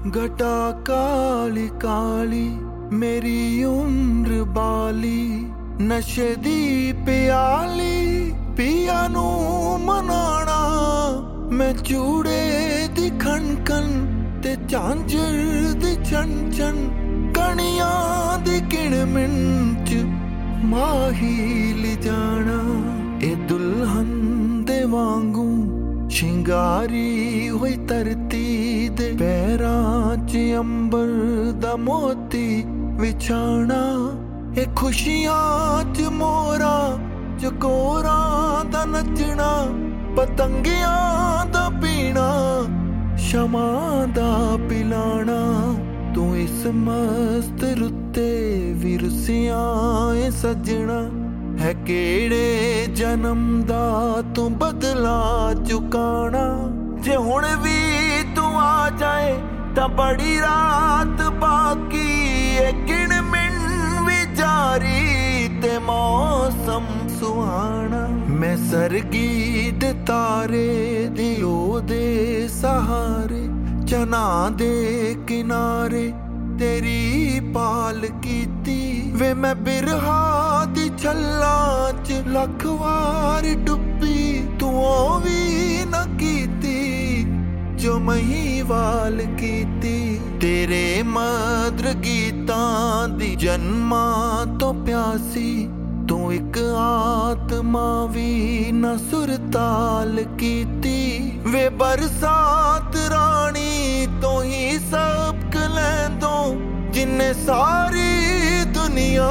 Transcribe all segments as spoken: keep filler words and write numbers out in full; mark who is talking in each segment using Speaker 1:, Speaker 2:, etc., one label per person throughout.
Speaker 1: घटा काली काली मेरी उम्र बाली, नशे दी प्याली पिया नू मनाना। मैं चूड़े दी खन खन ते झांझर दी छन छन, कणियां दी किण मिंच माही ले जाना। ए दुल्हन दे वांगू शिंगारी हुई धरती दे, पैरां च अंबर दा मोती विछाना। ए खुशियां च मोरा चकोरां दा नचना, पतंगियां दा पीना शमा दा पिलाना। तू इस मस्त रुत्ते भी रुसियां ए सजना, है केड़े जन्म दा तू बदला चुकाना। जे हुण भी तू आ जाए तां बड़ी रात बाकी, ए गिण मिन भी जारी ते मौसम सुहाना। मैं सरगी दे तारे दी ओदे सहारे, चना दे किनारे तेरी पाल कीती। वे मैं बिरहा दी छल्ला च लख वार डुब्बी, तू भी न कीती जो महीवाल कीती। तेरे मधुर गीतां दी जन्मा तो प्यासी, तू एक आत्मा भी न सुरताल कीती। वे बरसात रानी तो ही सबक लैंदो, जिन्ने सारी दुनिया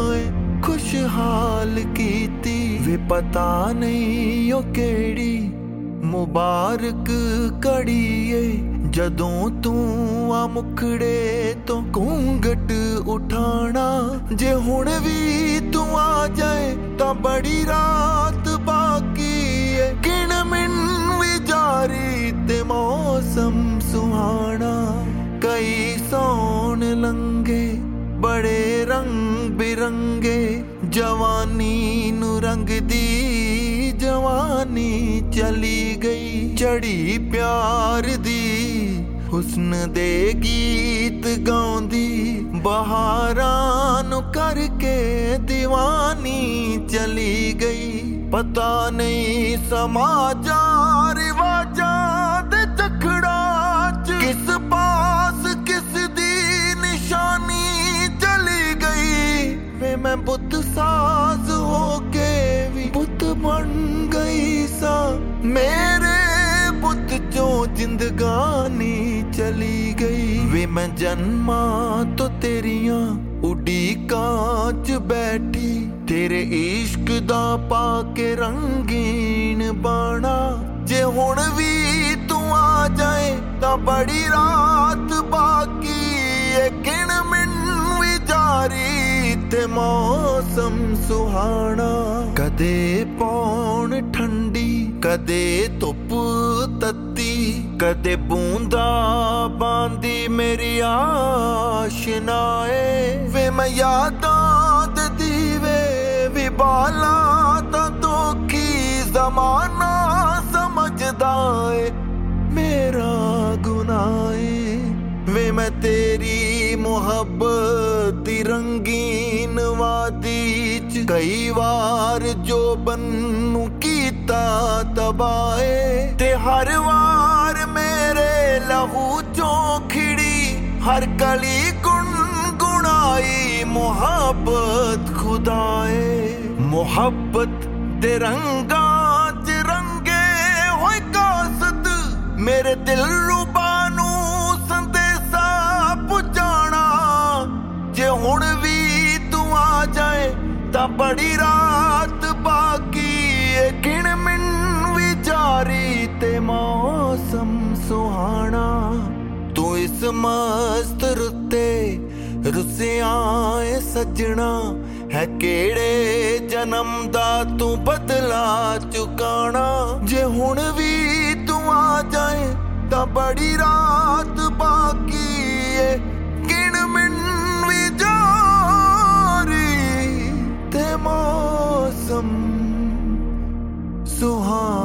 Speaker 1: खुशहाल कीती। वे पता नहीं ओ केड़ी मुबारक घड़ी ए, जदों तू आ मुखड़े तो घूंघट उठाना। जे हुण भी तू आ जाए तां बड़ी रात बाकी ए, गिण मिन भी जारी ते मौसम सुहाना। कई सौन लंघे बड़े रंग बिरंगे, जवानी नू रंग दी जवानी चली गई। चढ़ी प्यार दी हुस्न दे गीत गाउंदी, बहारां नू करके दीवानी चली गई। पता नहीं समाजा रिवाजां दे चखड़ा च किस पास किस दी निशानी चली गई। वे मैं बुत साज होके भी बुत बन गई सा, मेरे बुत जो जिंदगानी चली गई। वे मैं जन्मा तो तेरियां उड़ीकां च बैठी, तेरे इश्क दा पाके रंगीन बाना। जे हुण भी तू आ जाए तां बड़ी रात बाकी ए, गिण मिन भी जारी ते मौसम सुहाना। कदे पौन ठंडी कदे धुप तत्ती, कदे बूंदा बांदी मेरी आशनाए। वे मैं यादां दे दीवे भी बाला तां दोखी, ज़माना समझदा ए मेरा गुनाह। वे मैं तेरी मुहब्बत दी रंगीन वादी च कई वार जो बनू कीता तबाए। ते हर वार मेरे लहू चों खिड़ी, हर कली गुनगुनाई मुहब्बत खुदाए। मुहब्बत दे रंगां च रंगे होए कासत, मेरे दिल रुबा नू संदेशा पुजाना। जे हुण भी तू आ जाए तां बड़ी रात बाकी ए, गिण मिन भी जारी ते मौसम सुहाना। तू इस मस्त रुत्ते रुसियां ए सजना, है केड़े जन्म दा तू बदला चुकाना। जे हुण भी तू आ जाए तां बड़ी रात बाकी ए, गिण मिन भी जारी ते मौसम सुहाना।